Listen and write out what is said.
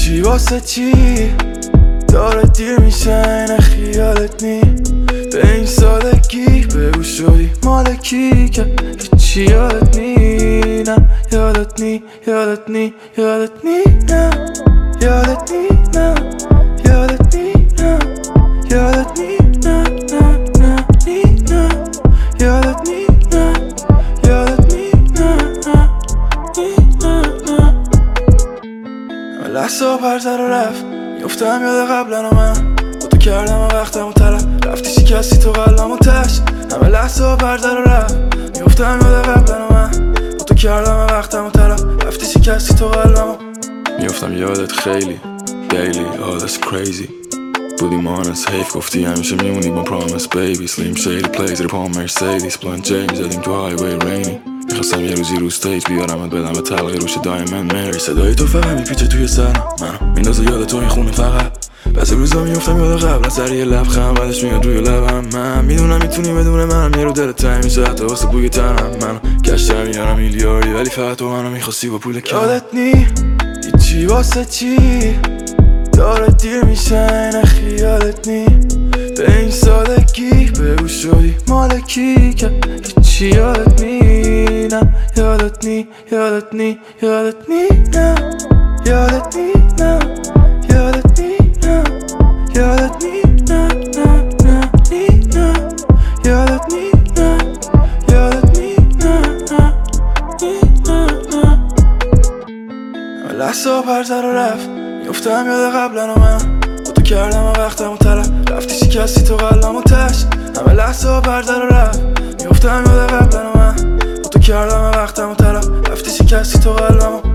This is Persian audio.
چی واسه چی داره دیر میشه نه خیالت نی به این سادگی بگو شدی مالکی که هیچی یادت نی نه یادت نی یادت نی یادت نی نه یادت نی نه یادت نی نه یادت نی نه نه نه نی نه یادت نی نه یادت نی نه نه نی نه نه همه لحظه پرزر و رفت میفتم یاد قبلن و من با تو کردم و وقتم و طرف رفتی شکستی تو قلبم و تش همه لحظه پرزر و رفت میفتم یاد قبلن و من با تو کردم و وقتم و طرف رفتی شکستی تو قلبم و میفتم یادت خیلی daily oh that's crazy بودی مانس حیف گفتی همیشه میمونی با promise baby slim shady plays رو پام مرسیدیس بلند جیمی زدیم تو highway rainy میخواستم یه روزی رو استیج بیارمت بدم به تلقی روش دایمند مری صدای تو فقط میپیچه توی سرم منو میندازه یاد تو این خونه فقط بعضی روزا میفتم یاد قبل از سر یه لبخند بعدش میاد روی لبم من میدونم میتونی بدون منم یه رو دلت تنگ میشه حتی واسه بوی تنم منو گشتم میارم میلیاردی ولی فقط تو منو میخواستی با پول کم یادت نی هیچی واسه چی داره دیر میشه نه خیالت نی به این سادگی بگو شدی مالکی که هیچی یادت نی نه یادت نی یادت نی یادت نی نه یادت نی نه یادت نی نه یادت نی نه نه نه نی نه یادت نی نه یادت نی نه نه نی نه نه همه لحظه پرزر و رفت میفتم یاد قبلن و من با تو کردم و وقتم و طرف رفتی شکستی تو قلبم و تش همه لحظه پرزر و رفت میفتم یاد قبلن و من با تو کردم و وقتم و طرف رفتی شکستی تو قلبم و